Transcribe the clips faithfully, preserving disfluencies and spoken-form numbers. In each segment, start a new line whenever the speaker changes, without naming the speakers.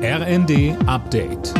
R N D Update.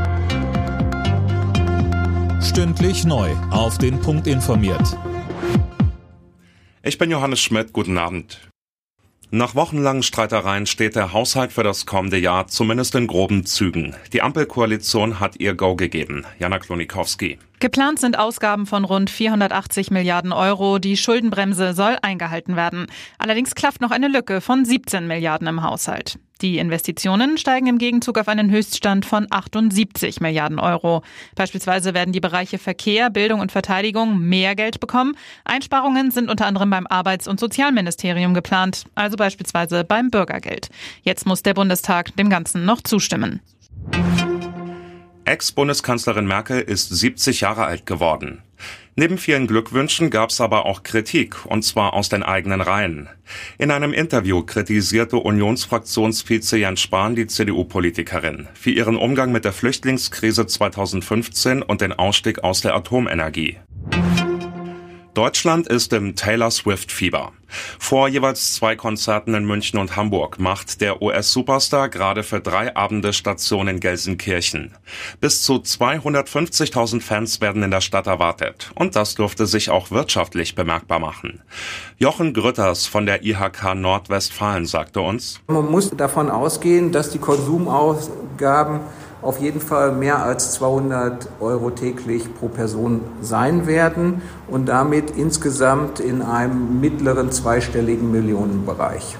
Stündlich neu auf den Punkt informiert.
Ich bin Johannes Schmidt, guten Abend. Nach wochenlangen Streitereien steht der Haushalt für das kommende Jahr zumindest in groben Zügen. Die Ampelkoalition hat ihr Go gegeben. Jana Klonikowski.
Geplant sind Ausgaben von rund vierhundertachtzig Milliarden Euro. Die Schuldenbremse soll eingehalten werden. Allerdings klafft noch eine Lücke von siebzehn Milliarden im Haushalt. Die Investitionen steigen im Gegenzug auf einen Höchststand von achtundsiebzig Milliarden Euro. Beispielsweise werden die Bereiche Verkehr, Bildung und Verteidigung mehr Geld bekommen. Einsparungen sind unter anderem beim Arbeits- und Sozialministerium geplant, also beispielsweise beim Bürgergeld. Jetzt muss der Bundestag dem Ganzen noch zustimmen.
Ex-Bundeskanzlerin Merkel ist siebzig Jahre alt geworden. Neben vielen Glückwünschen gab es aber auch Kritik, und zwar aus den eigenen Reihen. In einem Interview kritisierte Unionsfraktionsvize Jens Spahn die C D U-Politikerin für ihren Umgang mit der Flüchtlingskrise zweitausendfünfzehn und den Ausstieg aus der Atomenergie. Deutschland ist im Taylor Swift-Fieber. Vor jeweils zwei Konzerten in München und Hamburg macht der U S-Superstar gerade für drei Abende Station in Gelsenkirchen. Bis zu zweihundertfünfzigtausend Fans werden in der Stadt erwartet. Und das dürfte sich auch wirtschaftlich bemerkbar machen. Jochen Grütters von der I H K Nordwestfalen sagte uns:
Man muss davon ausgehen, dass die Konsumausgaben auf jeden Fall mehr als zweihundert Euro täglich pro Person sein werden und damit insgesamt in einem mittleren zweistelligen Millionenbereich.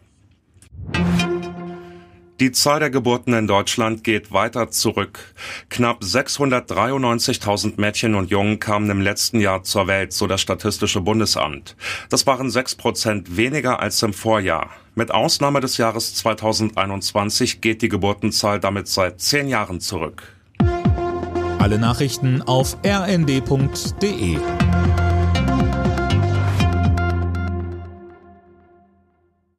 Die Zahl der Geburten in Deutschland geht weiter zurück. Knapp sechshundertdreiundneunzigtausend Mädchen und Jungen kamen im letzten Jahr zur Welt, so das Statistische Bundesamt. Das waren sechs Prozent weniger als im Vorjahr. Mit Ausnahme des Jahres zweitausendeinundzwanzig geht die Geburtenzahl damit seit zehn Jahren zurück.
Alle Nachrichten auf r n d punkt d e.